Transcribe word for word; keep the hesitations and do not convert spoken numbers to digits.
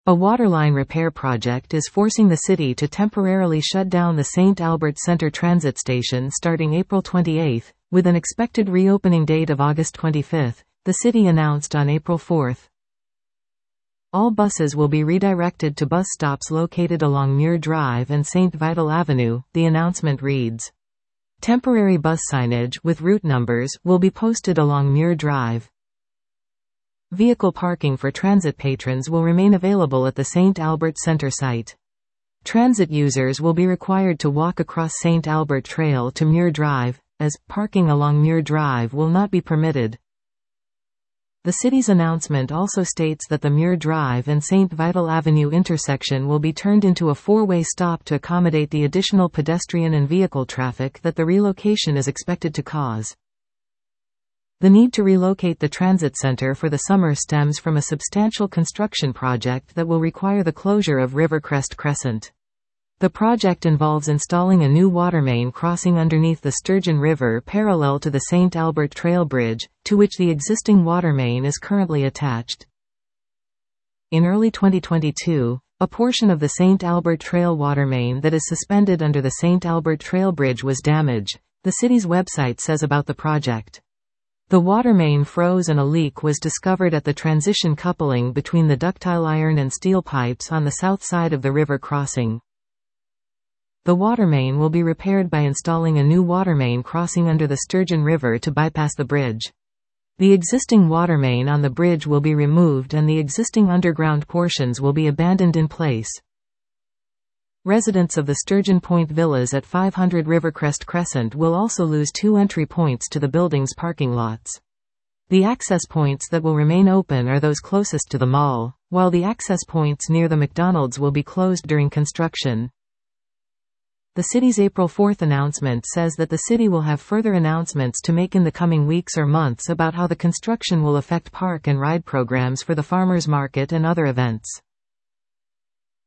A waterline repair project is forcing the city to temporarily shut down the Saint Albert Center transit station starting April twenty-eighth, with an expected reopening date of August twenty-fifth, the city announced on April fourth. All buses will be redirected to bus stops located along Muir Drive and Saint Vital Avenue, the announcement reads. Temporary bus signage, with route numbers, will be posted along Muir Drive. Vehicle parking for transit patrons will remain available at the Saint Albert Center site. Transit users will be required to walk across Saint Albert Trail to Muir Drive, as parking along Muir Drive will not be permitted. The city's announcement also states that the Muir Drive and Saint Vital Avenue intersection will be turned into a four-way stop to accommodate the additional pedestrian and vehicle traffic that the relocation is expected to cause. The need to relocate the transit center for the summer stems from a substantial construction project that will require the closure of Rivercrest Crescent. The project involves installing a new water main crossing underneath the Sturgeon River parallel to the Saint Albert Trail Bridge, to which the existing water main is currently attached. In early twenty twenty-two, a portion of the Saint Albert Trail water main that is suspended under the Saint Albert Trail Bridge was damaged, the city's website says about the project. The water main froze and a leak was discovered at the transition coupling between the ductile iron and steel pipes on the south side of the river crossing. The water main will be repaired by installing a new water main crossing under the Sturgeon River to bypass the bridge. The existing water main on the bridge will be removed and the existing underground portions will be abandoned in place. Residents of the Sturgeon Point Villas at five hundred Rivercrest Crescent will also lose two entry points to the building's parking lots. The access points that will remain open are those closest to the mall, while the access points near the McDonald's will be closed during construction. The city's April fourth announcement says that the city will have further announcements to make in the coming weeks or months about how the construction will affect park and ride programs for the farmers market and other events.